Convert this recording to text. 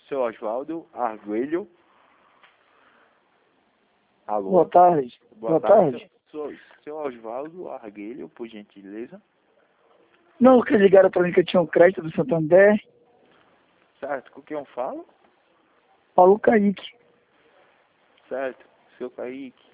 Seu Oswaldo Arguelho. Alô? Boa tarde. Boa tarde. Seu Oswaldo Arguelho, por gentileza. Não, que ligaram para mim que eu tinha um crédito do Santander. Certo, com quem eu falo? Paulo Kaique. Certo, seu Kaique.